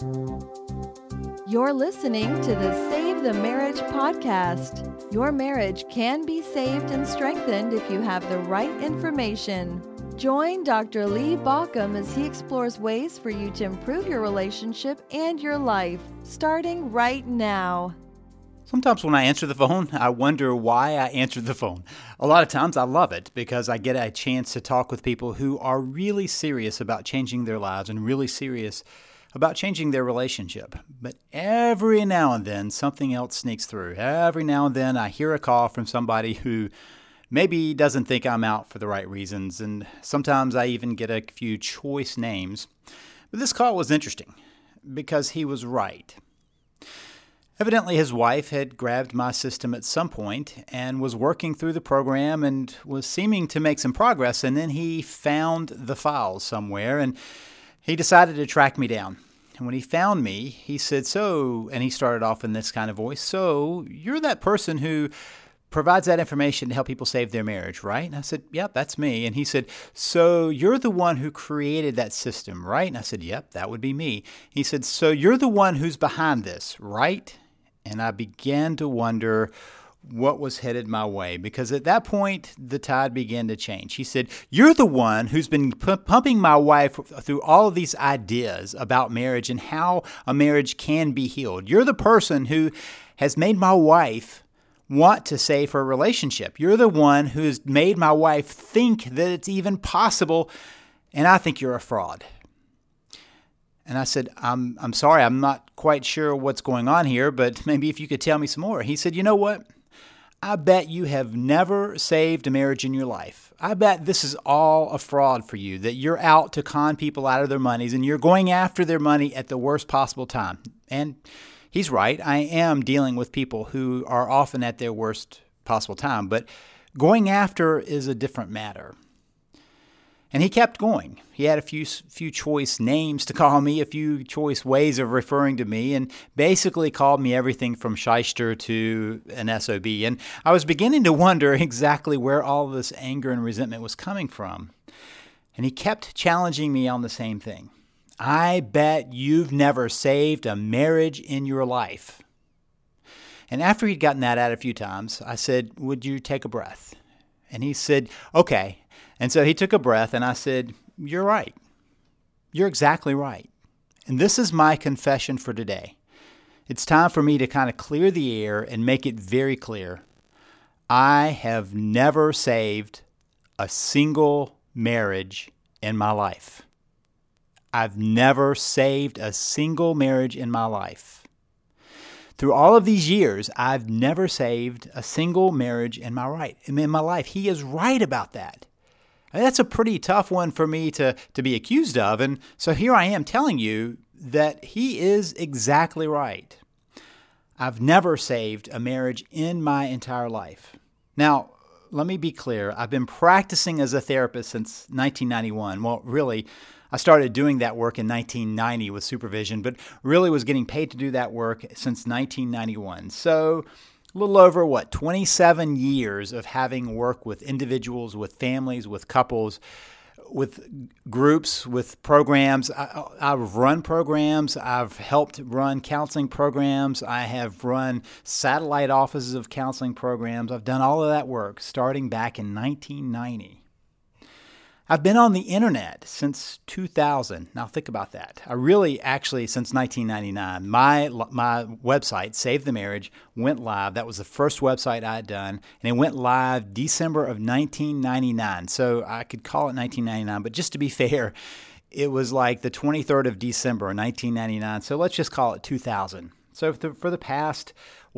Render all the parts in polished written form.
You're listening to the Save the Marriage podcast. Your marriage can be saved and strengthened if you have the right information. Join Dr. Lee Baucom as he explores ways for you to improve your relationship and your life, starting right now. Sometimes when I answer the phone, I wonder why I answered the phone. A lot of times I love it because I get a chance to talk with people who are really serious about changing their lives and really serious about changing their relationship. But every now and then, something else sneaks through. Every now and then, I hear a call from somebody who maybe doesn't think I'm out for the right reasons, and sometimes I even get a few choice names. But this call was interesting because he was right. Evidently, his wife had grabbed my system at some point and was working through the program and was seeming to make some progress, and then he found the files somewhere, and he decided to track me down. And when he found me, he said, and he started off in this kind of voice, "So you're that person who provides that information to help people save their marriage, right?" And I said, "Yep, that's me." And he said, "So you're the one who created that system, right?" And I said, "Yep, that would be me." He said, "So you're the one who's behind this, right?" And I began to wonder what was headed my way, because at that point, the tide began to change. He said, "You're the one who's been pumping my wife through all of these ideas about marriage and how a marriage can be healed. You're the person who has made my wife want to save her relationship. You're the one who's made my wife think that it's even possible, and I think you're a fraud." And I said, I'm sorry, I'm not quite sure what's going on here, but maybe if you could tell me some more." He said, "You know what? I bet you have never saved a marriage in your life. I bet this is all a fraud for you, that you're out to con people out of their monies and you're going after their money at the worst possible time." And he's right. I am dealing with people who are often at their worst possible time, but going after is a different matter. And he kept going. He had a few choice names to call me, a few choice ways of referring to me, and basically called me everything from shyster to an SOB. And I was beginning to wonder exactly where all this anger and resentment was coming from. And he kept challenging me on the same thing. "I bet you've never saved a marriage in your life." And after he'd gotten that out a few times, I said, "Would you take a breath?" And he said, "Okay." And so he took a breath, and I said, "You're right. You're exactly right. And this is my confession for today. It's time for me to kind of clear the air and make it very clear. I have never saved a single marriage in my life. I've never saved a single marriage in my life. Through all of these years, I've never saved a single marriage in my life." He is right about that. That's a pretty tough one for me to be accused of. And so here I am telling you that he is exactly right. I've never saved a marriage in my entire life. Now, let me be clear. I've been practicing as a therapist since 1991. Well, really, I started doing that work in 1990 with supervision, but really was getting paid to do that work since 1991. So a little over, 27 years of having worked with individuals, with families, with couples, with groups, with programs. I've run programs. I've helped run counseling programs. I have run satellite offices of counseling programs. I've done all of that work starting back in 1990. I've been on the internet since 2000. Now think about that. Since 1999, my website, Save the Marriage, went live. That was the first website I had done, and it went live December of 1999. So I could call it 1999, but just to be fair, it was like the 23rd of December, 1999. So let's just call it 2000. So for the past,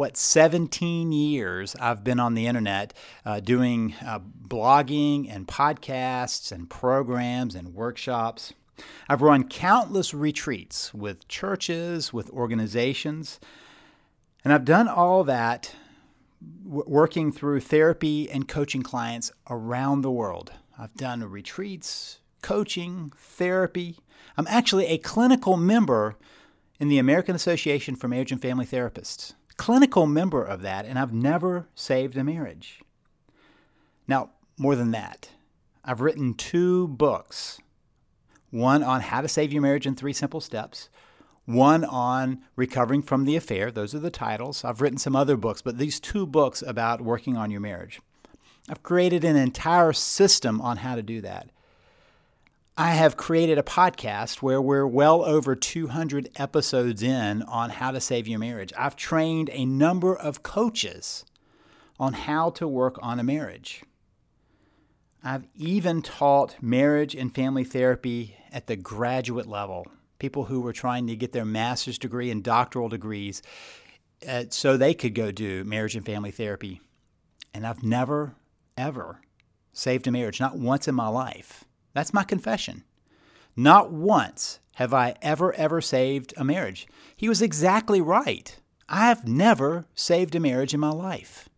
17 years, I've been on the internet doing blogging and podcasts and programs and workshops. I've run countless retreats with churches, with organizations, and I've done all that working through therapy and coaching clients around the world. I've done retreats, coaching, therapy. I'm actually a clinical member in the American Association for Marriage and Family Therapists. Clinical member of that, and I've never saved a marriage. Now, more than that, I've written 2 books. One on how to save your marriage in 3 simple steps. one on recovering from the affair. Those are the titles. I've written some other books, but these 2 books about working on your marriage. I've created an entire system on how to do that. I have created a podcast where we're well over 200 episodes in on how to save your marriage. I've trained a number of coaches on how to work on a marriage. I've even taught marriage and family therapy at the graduate level, people who were trying to get their master's degree and doctoral degrees so they could go do marriage and family therapy. And I've never, ever saved a marriage, not once in my life. That's my confession. Not once have I ever saved a marriage. He was exactly right. I have never saved a marriage in my life.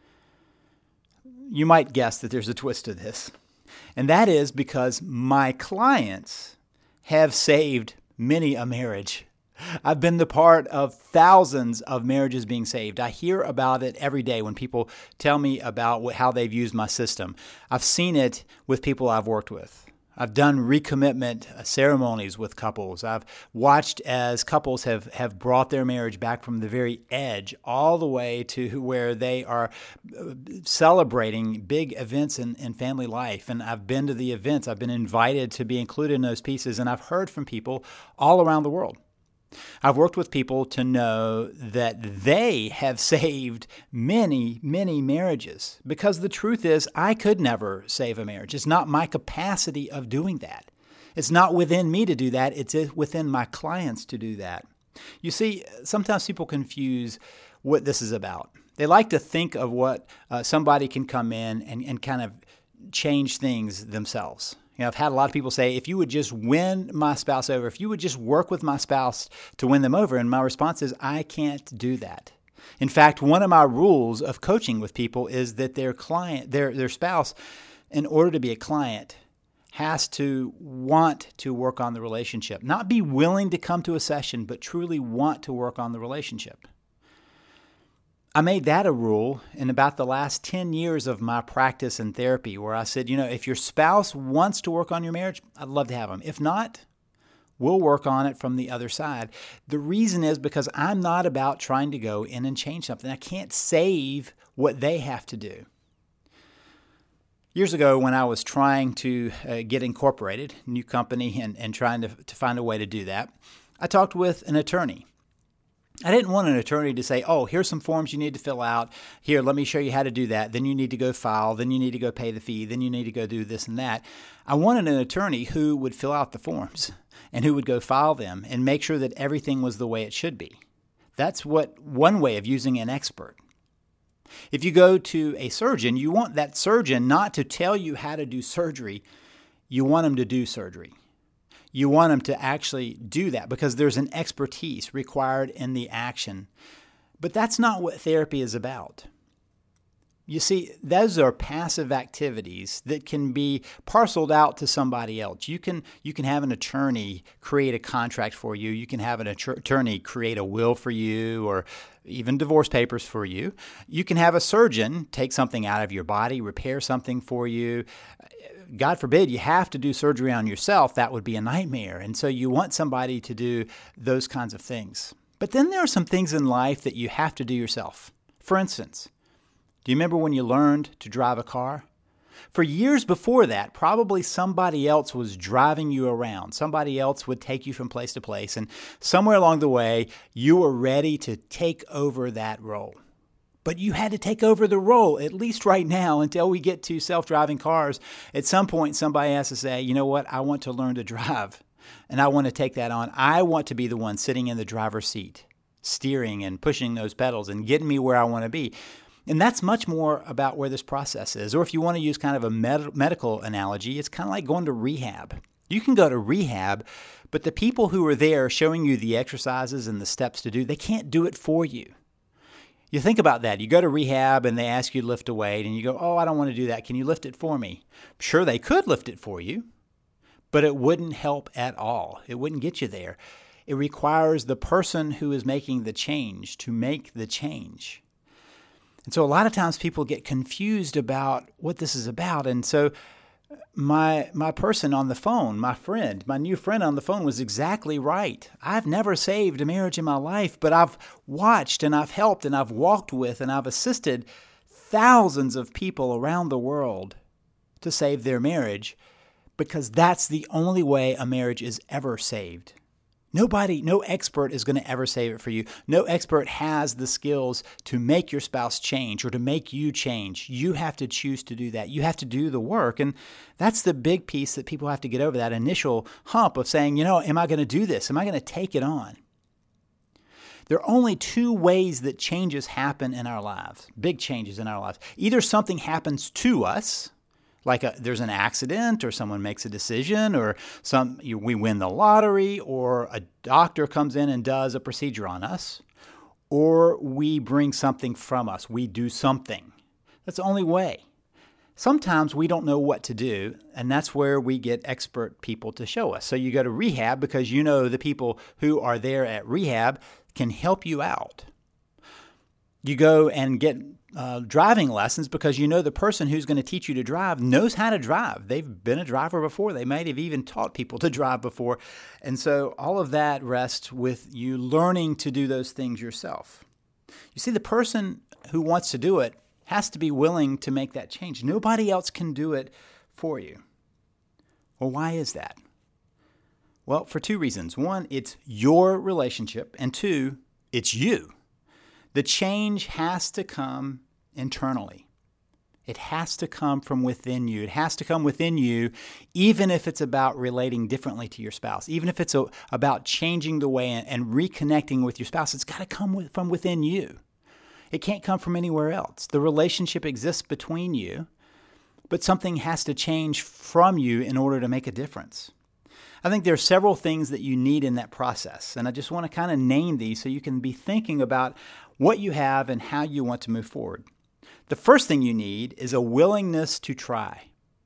You might guess that there's a twist to this, and that is because my clients have saved many a marriage. I've been the part of thousands of marriages being saved. I hear about it every day when people tell me about how they've used my system. I've seen it with people I've worked with. I've done recommitment ceremonies with couples. I've watched as couples have brought their marriage back from the very edge all the way to where they are celebrating big events in family life. And I've been to the events. I've been invited to be included in those pieces. And I've heard from people all around the world. I've worked with people to know that they have saved many, many marriages, because the truth is I could never save a marriage. It's not my capacity of doing that. It's not within me to do that. It's within my clients to do that. You see, sometimes people confuse what this is about. They like to think of what somebody can come in and kind of change things themselves. You know, I've had a lot of people say, if you would just win my spouse over, if you would just work with my spouse to win them over. And my response is, I can't do that. In fact, one of my rules of coaching with people is that their spouse, in order to be a client, has to want to work on the relationship. Not be willing to come to a session, but truly want to work on the relationship. I made that a rule in about the last 10 years of my practice in therapy, where I said, if your spouse wants to work on your marriage, I'd love to have them. If not, we'll work on it from the other side. The reason is because I'm not about trying to go in and change something. I can't save what they have to do. Years ago, when I was trying to get incorporated, new company, and trying to find a way to do that, I talked with an attorney. I didn't want an attorney to say, oh, here's some forms you need to fill out. Here, let me show you how to do that. Then you need to go file. Then you need to go pay the fee. Then you need to go do this and that. I wanted an attorney who would fill out the forms and who would go file them and make sure that everything was the way it should be. That's one way of using an expert. If you go to a surgeon, you want that surgeon not to tell you how to do surgery. You want him to do surgery. You want them to actually do that because there's an expertise required in the action. But that's not what therapy is about. You see, those are passive activities that can be parceled out to somebody else. You can have an attorney create a contract for you. You can have an attorney create a will for you, or even divorce papers for you. You can have a surgeon take something out of your body, repair something for you. God forbid you have to do surgery on yourself. That would be a nightmare. And so you want somebody to do those kinds of things. But then there are some things in life that you have to do yourself. For instance, do you remember when you learned to drive a car? For years before that, probably somebody else was driving you around. Somebody else would take you from place to place. And somewhere along the way, you were ready to take over that role. But you had to take over the role, at least right now, until we get to self-driving cars. At some point, somebody has to say, you know what, I want to learn to drive, and I want to take that on. I want to be the one sitting in the driver's seat, steering and pushing those pedals and getting me where I want to be. And that's much more about where this process is. Or if you want to use kind of a medical analogy, it's kind of like going to rehab. You can go to rehab, but the people who are there showing you the exercises and the steps to do, they can't do it for you. You think about that. You go to rehab and they ask you to lift a weight and you go, oh, I don't want to do that. Can you lift it for me? Sure, they could lift it for you, but it wouldn't help at all. It wouldn't get you there. It requires the person who is making the change to make the change. And so a lot of times people get confused about what this is about. And so My person on the phone, my new friend on the phone was exactly right. I've never saved a marriage in my life, but I've watched and I've helped and I've walked with and I've assisted thousands of people around the world to save their marriage, because that's the only way a marriage is ever saved. No expert is going to ever save it for you. No expert has the skills to make your spouse change or to make you change. You have to choose to do that. You have to do the work. And that's the big piece that people have to get over, that initial hump of saying, am I going to do this? Am I going to take it on? There are only two ways that changes happen in our lives, big changes in our lives. Either something happens to us, like there's an accident, or someone makes a decision, or we win the lottery, or a doctor comes in and does a procedure on us, or we bring something from us. We do something. That's the only way. Sometimes we don't know what to do, and that's where we get expert people to show us. So you go to rehab because the people who are there at rehab can help you out. You go and get driving lessons because the person who's going to teach you to drive knows how to drive. They've been a driver before. They might have even taught people to drive before. And so all of that rests with you learning to do those things yourself. You see, the person who wants to do it has to be willing to make that change. Nobody else can do it for you. Well, why is that? Well, for two reasons. One, it's your relationship, and two, it's you. The change has to come internally. It has to come from within you. It has to come within you, even if it's about relating differently to your spouse, even if it's about changing the way and reconnecting with your spouse. It's got to come from within you. It can't come from anywhere else. The relationship exists between you, but something has to change from you in order to make a difference. I think there are several things that you need in that process, and I just want to kind of name these so you can be thinking about what you have and how you want to move forward. The first thing you need is a willingness to try.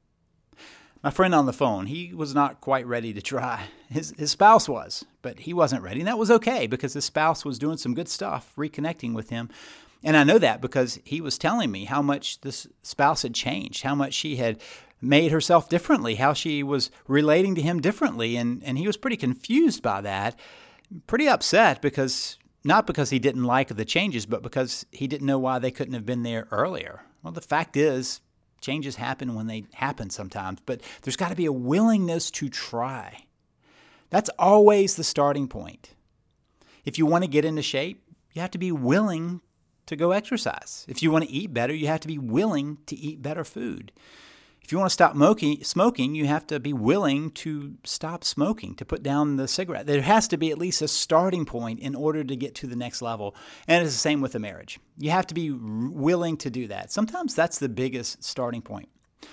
My friend on the phone, he was not quite ready to try. His spouse was, but he wasn't ready, and that was okay because his spouse was doing some good stuff, reconnecting with him. And I know that because he was telling me how much this spouse had changed, how much she had made herself differently, how she was relating to him differently. And he was pretty confused by that, pretty upset not because he didn't like the changes, but because he didn't know why they couldn't have been there earlier. Well, the fact is, changes happen when they happen sometimes, but there's got to be a willingness to try. That's always the starting point. If you want to get into shape, you have to be willing to go exercise. If you want to eat better, you have to be willing to eat better food. If you want to stop smoking, you have to be willing to stop smoking, to put down the cigarette. There has to be at least a starting point in order to get to the next level. And it's the same with a marriage. You have to be willing to do that. Sometimes that's the biggest starting point.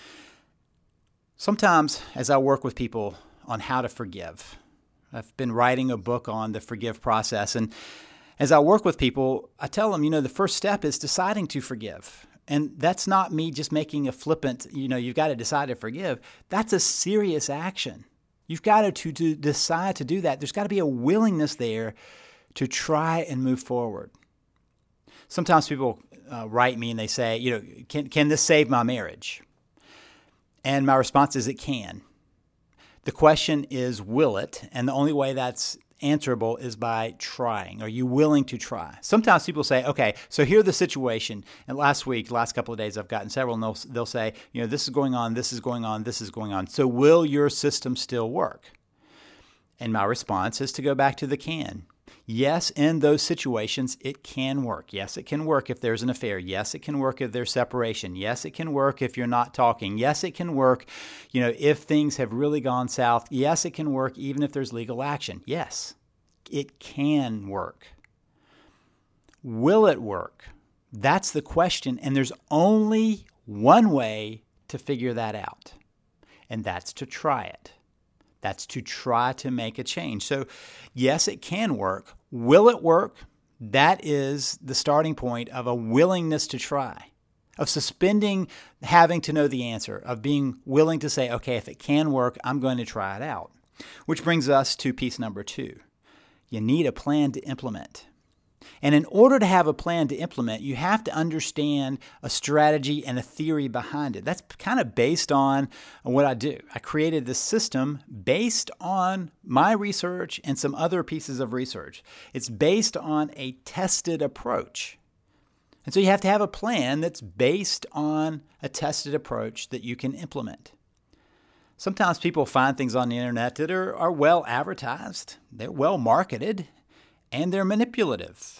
Sometimes as I work with people on how to forgive, I've been writing a book on the forgive process. And as I work with people, I tell them, the first step is deciding to forgive. And that's not me just making a flippant, you've got to decide to forgive. That's a serious action. You've got to decide to do that. There's got to be a willingness there to try and move forward. Sometimes people write me and they say, can this save my marriage? And my response is it can. The question is, will it? And the only way that's answerable is by trying. Are you willing to try? Sometimes people say, okay, so here's the situation. And last couple of days, I've gotten several, and they'll say, this is going on, this is going on, this is going on. So will your system still work? And my response is to go back to the can. Yes, in those situations, it can work. Yes, it can work if there's an affair. Yes, it can work if there's separation. Yes, it can work if you're not talking. Yes, it can work, if things have really gone south. Yes, it can work even if there's legal action. Yes, it can work. Will it work? That's the question, and there's only one way to figure that out, and that's to try it. That's to try to make a change. So, yes, it can work. Will it work? That is the starting point of a willingness to try, of suspending having to know the answer, of being willing to say, okay, if it can work, I'm going to try it out. Which brings us to piece number 2. You need a plan to implement. And in order to have a plan to implement, you have to understand a strategy and a theory behind it. That's kind of based on what I do. I created this system based on my research and some other pieces of research. It's based on a tested approach. And so you have to have a plan that's based on a tested approach that you can implement. Sometimes people find things on the internet that are well advertised, they're well marketed, and they're manipulative,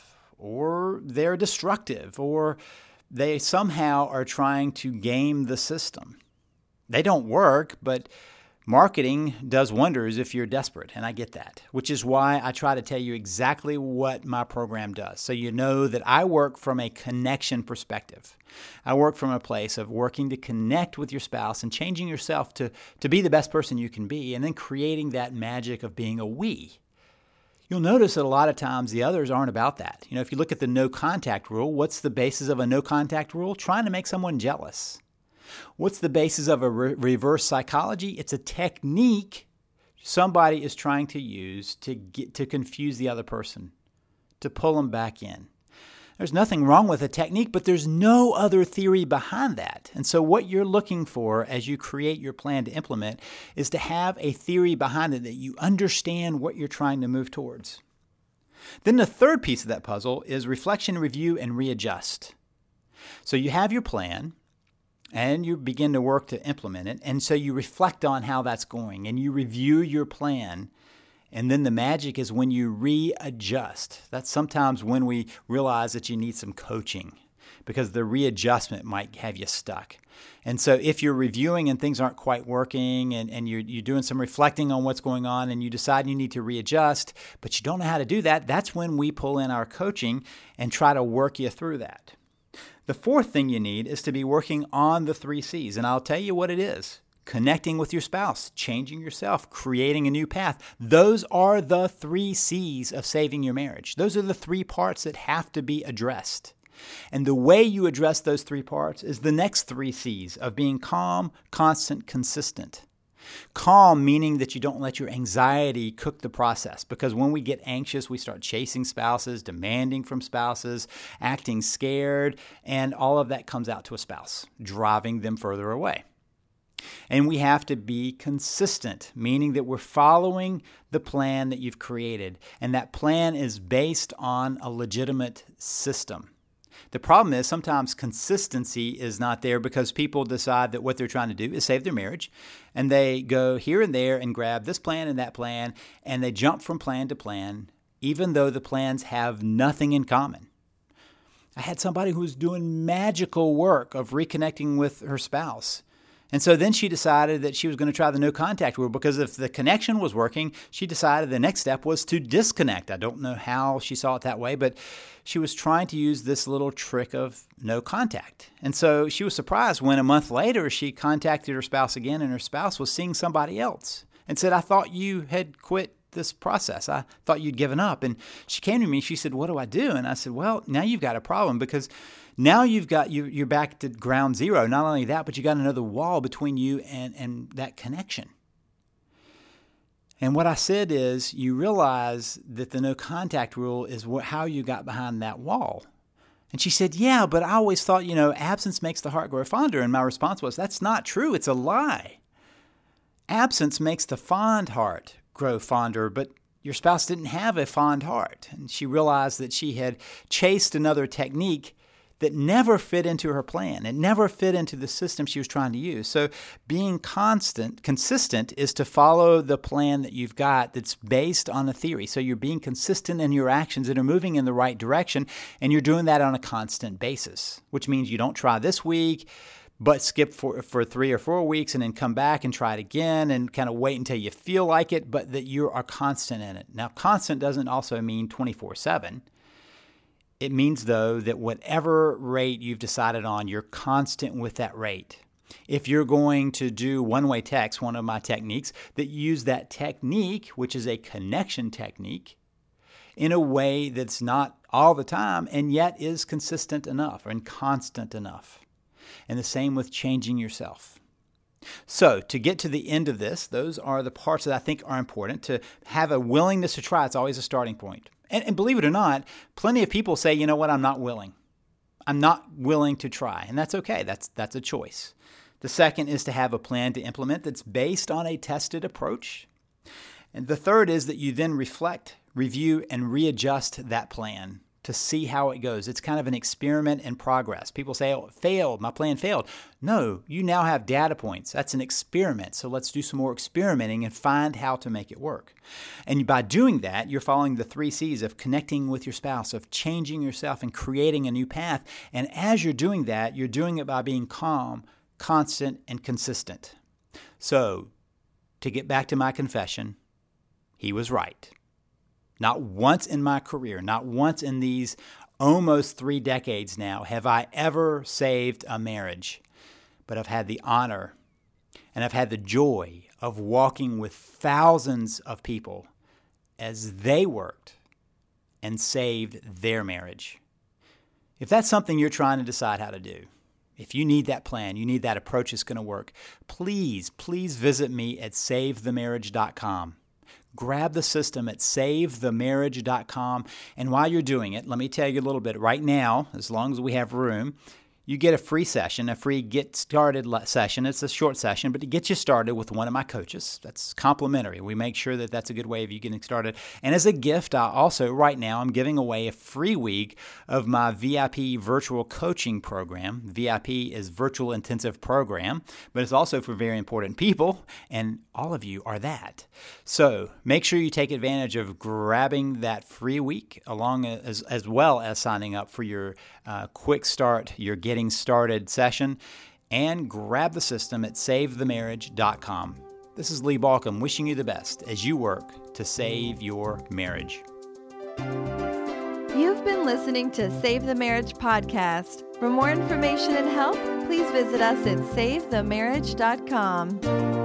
or they're destructive, or they somehow are trying to game the system. They don't work, but marketing does wonders if you're desperate, and I get that, which is why I try to tell you exactly what my program does, so you know that I work from a connection perspective. I work from a place of working to connect with your spouse and changing yourself to be the best person you can be, and then creating that magic of being a we. You'll notice that a lot of times the others aren't about that. If you look at the no contact rule, what's the basis of a no contact rule? Trying to make someone jealous. What's the basis of a reverse psychology? It's a technique somebody is trying to use to confuse the other person, to pull them back in. There's nothing wrong with a technique, but there's no other theory behind that. And so what you're looking for as you create your plan to implement is to have a theory behind it that you understand what you're trying to move towards. Then the third piece of that puzzle is reflection, review, and readjust. So you have your plan, and you begin to work to implement it. And so you reflect on how that's going, and you review your plan. And then the magic is when you readjust. That's sometimes when we realize that you need some coaching, because the readjustment might have you stuck. And so if you're reviewing and things aren't quite working, and you're doing some reflecting on what's going on, and you decide you need to readjust, but you don't know how to do that, that's when we pull in our coaching and try to work you through that. The fourth thing you need is to be working on the 3 C's, and I'll tell you what it is. Connecting with your spouse, changing yourself, creating a new path. Those are the 3 C's of saving your marriage. Those are the 3 parts that have to be addressed. And the way you address those 3 parts is the next 3 C's of being calm, constant, consistent. Calm meaning that you don't let your anxiety cook the process, because when we get anxious, we start chasing spouses, demanding from spouses, acting scared, and all of that comes out to a spouse, driving them further away. And we have to be consistent, meaning that we're following the plan that you've created, and that plan is based on a legitimate system. The problem is sometimes consistency is not there because people decide that what they're trying to do is save their marriage, and they go here and there and grab this plan and that plan, and they jump from plan to plan, even though the plans have nothing in common. I had somebody who was doing magical work of reconnecting with her spouse. And so then she decided that she was going to try the no contact rule, because if the connection was working, she decided the next step was to disconnect. I don't know how she saw it that way, but she was trying to use this little trick of no contact. And so she was surprised when a month later she contacted her spouse again, and her spouse was seeing somebody else and said, "I thought you had quit this process. I thought you'd given up." And she came to me, she said, "What do I do?" And I said, "Well, now you've got a problem, because now you're back to ground zero. Not only that, but you got another wall between you and that connection." And what I said is, you realize that the no contact rule is how you got behind that wall. And she said, "Yeah, but I always thought, absence makes the heart grow fonder." And my response was, "That's not true. It's a lie. Absence makes the fond heart grow fonder, but your spouse didn't have a fond heart." And she realized that she had chased another technique that never fit into her plan. It never fit into the system she was trying to use. So being consistent is to follow the plan that you've got that's based on a theory. So you're being consistent in your actions that are moving in the right direction, and you're doing that on a constant basis, which means you don't try this week, but skip for 3 or 4 weeks and then come back and try it again and kind of wait until you feel like it, but that you are constant in it. Now, constant doesn't also mean 24/7. It means, though, that whatever rate you've decided on, you're constant with that rate. If you're going to do one-way text, one of my techniques, that use that technique, which is a connection technique, in a way that's not all the time and yet is consistent enough and constant enough. And the same with changing yourself. So to get to the end of this, those are the parts that I think are important. To have a willingness to try, it's always a starting point. And believe it or not, plenty of people say, you know what, I'm not willing. I'm not willing to try. And that's okay. That's a choice. The second is to have a plan to implement that's based on a tested approach. And the third is that you then reflect, review, and readjust that plan to see how it goes. It's kind of an experiment in progress. People say, oh, it failed. My plan failed. No, you now have data points. That's an experiment. So let's do some more experimenting and find how to make it work. And by doing that, you're following the 3 C's of connecting with your spouse, of changing yourself and creating a new path. And as you're doing that, you're doing it by being calm, constant, and consistent. So to get back to my confession, he was right. Not once in my career, not once in these almost 3 decades now have I ever saved a marriage. But I've had the honor and I've had the joy of walking with thousands of people as they worked and saved their marriage. If that's something you're trying to decide how to do, if you need that plan, you need that approach that's going to work, please visit me at SaveTheMarriage.com. Grab the system at SaveTheMarriage.com. And while you're doing it, let me tell you a little bit. Right now, as long as we have room, you get a free session, a free get started session. It's a short session, but to get you started with one of my coaches. That's complimentary. We make sure that that's a good way of you getting started. And as a gift, I also, right now, I'm giving away a free week of my VIP virtual coaching program. VIP is Virtual Intensive Program, but it's also for very important people, and all of you are that. So make sure you take advantage of grabbing that free week along as well as signing up for your quick start, your getting started session, and grab the system at SaveTheMarriage.com. This is Lee Baucom wishing you the best as you work to save your marriage. You've been listening to Save the Marriage podcast. For more information and help, please visit us at SaveTheMarriage.com.